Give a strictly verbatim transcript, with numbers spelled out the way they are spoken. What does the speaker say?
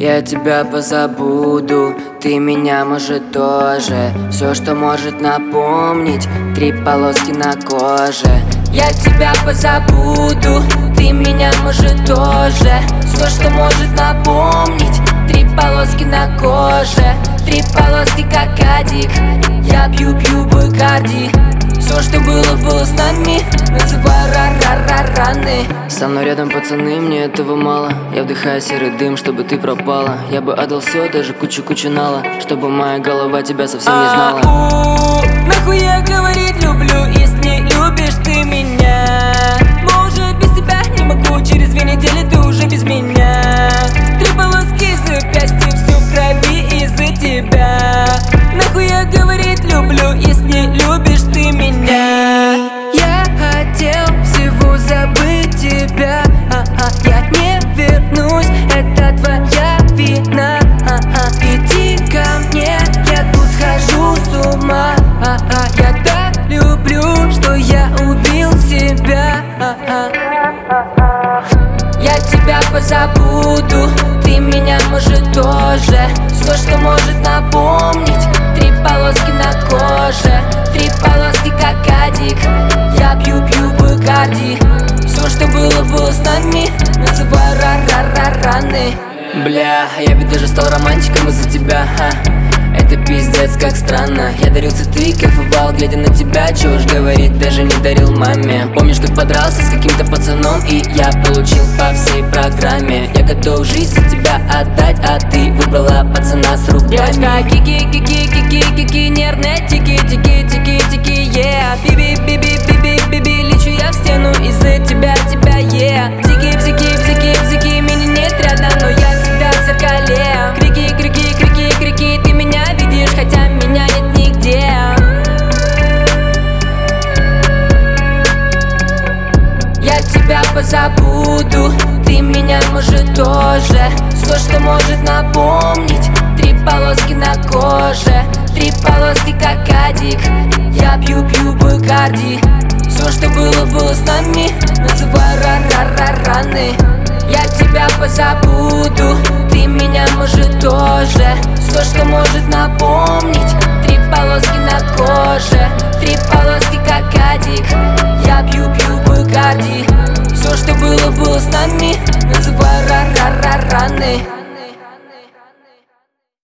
Я тебя позабуду, ты меня, может, тоже. Все, что может напомнить, три полоски на коже. Я тебя позабуду, ты меня, может, тоже. Все, что может напомнить, три полоски на коже. Три полоски, как адик. Я пью-пью Бакарди. Все, что было, было с нами. Называй ра-ра-ра-раны. Со мной рядом пацаны, мне этого мало. Я вдыхаю серый дым, чтобы ты пропала. Я бы отдал все, даже кучу-кучу нала, чтобы моя голова тебя совсем не знала. А-у, нахуя говорить люблю, если не любишь ты меня? Может, без тебя не могу, через две недели ты уже без меня. Три полоски запястья, все в крови из-за тебя. Нахуя говорить люблю, если не любишь ты меня? Я хотел всего забыть тебя, а-а, я не вернусь, это твоя вина, а-а. Иди ко мне, я тут схожу с ума, а-а. Я так люблю, что я убил себя, а-а. Я тебя позабуду, ты меня, может, тоже. Все, что может напомнить, три полоски на коже. Три полоски, как адик. Я пью-пью Бакарди. Все, что было, было с нами. Называй ра-ра-ра-раны. Бля, я ведь даже стал романтиком из-за тебя, ха. Это пиздец, как странно. Я дарил цветы, кайфовал, глядя на тебя. Чего уж говорить, даже не дарил маме. Помнишь, ты подрался с каким-то пацаном, и я получил по всей программе. Я готов жизнь за тебя отдать, а ты выбрала пацана с рублями. Кики-кики-кики-кики, нервные тики-тики-тики-тики, yeah. Биби-биби-биби-биби, лечу я в стену из-за тебя, тебя, yeah. Бзики-бзики-бзики-бзики, меня нет рядом, но я всегда в зеркале. Крики-крики-крики-крики, ты меня видишь, хотя меня нет нигде. Я тебя позабуду, ты меня, может, тоже. Все, что может напомнить, три полоски на коже. Три полоски, как адик. Я пью-пью Бакарди. Все, что было, было с нами. Называй ра-ра-ра-раны. Я тебя позабуду, ты меня, может, тоже. Все, что может напомнить, три полоски